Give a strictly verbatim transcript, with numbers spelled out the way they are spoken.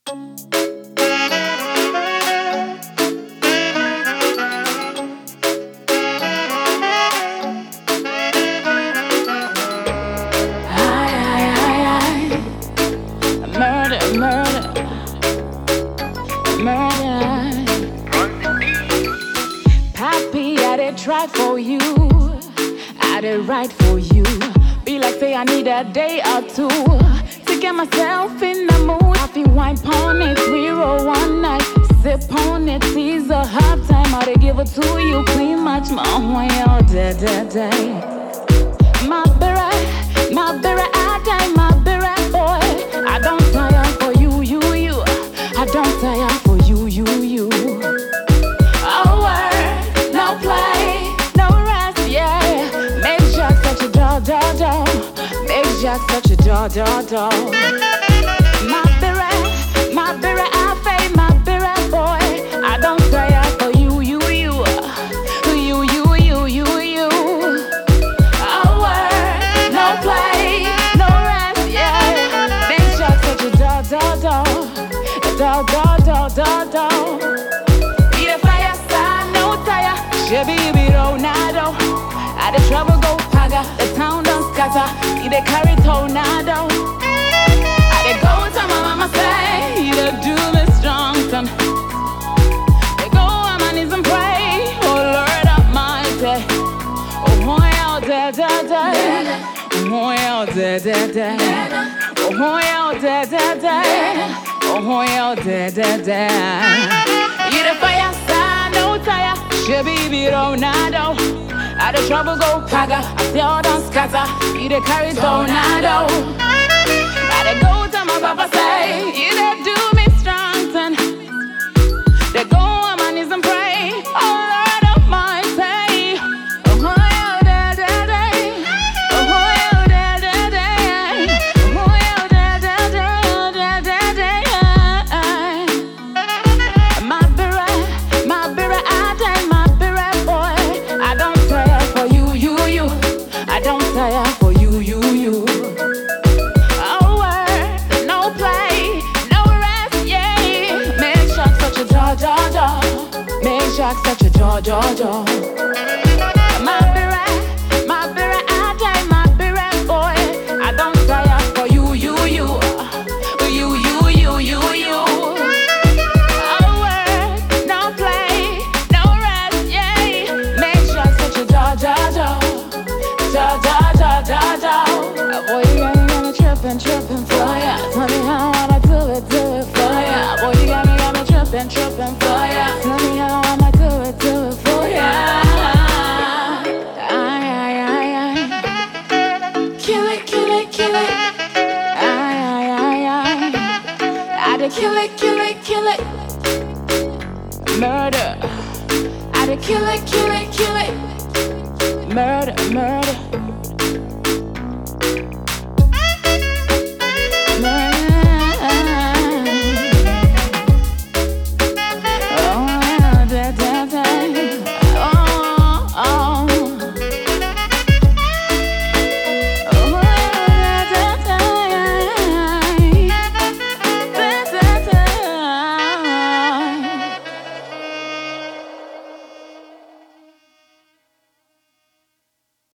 Murder, murder, murder. Papi, I did try for you, I did right for you. Be like say I need a day or two to get myself in the mood. I feel wine on it, we roll one night, sip on it, tease a half time. I did give it to you, clean much more when you're dead, dead, dead. My berry, my berry, I die, my berry boy. I don't tire for you, you, you. I don't tire for you, you, you. Oh, word, no play, no rest, yeah. Make Jack such a dog, dog, dog. Make Jack such a dog, dog, dog. My berry, my berry, I fade, my berry boy. I don't tire for you, you, you. You, you, you, you, you. Oh, word, no play, no rest, yeah. Make Jack such a dog, dog, dog. Dog, dog, dog, dog, dog. Be the fire side, no tire. Shabby, be Ronaldo. At the trouble go paga. The town don't scatter. He they carry tornado. I they go to my mama say, he they do me strong son. They go on my knees and pray. Oh Lord Almighty. Oh boy out there, there, there. Oh boy out there, there, there. Oh boy out there, there, there. Oh, you're dead, dead, dead. You the fire side, no tire. She be Ronaldo. At the trouble go paga. I see all done scatter. You the carry tornado. I they go to my papa say, you they do me strong son. They go on my knees and pray. Oh Lord Almighty. Oh, you're dead, dead, dead. Oh, you're dead, dead, dead. Oh, you're dead, dead, dead, dead, dead. Tire for you, you, you. Oh, word, no play, no rest, yeah. Make Jack such a jaw, jaw, jaw. Make Jack such a jaw, jaw, jaw. My berry, my berry, I die, my berry boy. I don't tire for you, you, you. You, you, you, you, you. Oh, word, no play, no rest, yeah. Make Jack such a jaw, jaw, jaw. Jaw, jaw, jaw, jaw, jaw. Boy, you got me, got me trippin', trippin' for ya. Tell me how I wanna do it, do it for ya. Boy, you got me, got me trippin', trippin' for ya. Tell me how I wanna do it, do it for ya. Ay, ay, ay, ay. Kill it, kill it, kill it. Ay, ay, ay, ay. I did kill it, kill it, kill it. Murder. I did kill it, kill it, kill it. Murder, murder.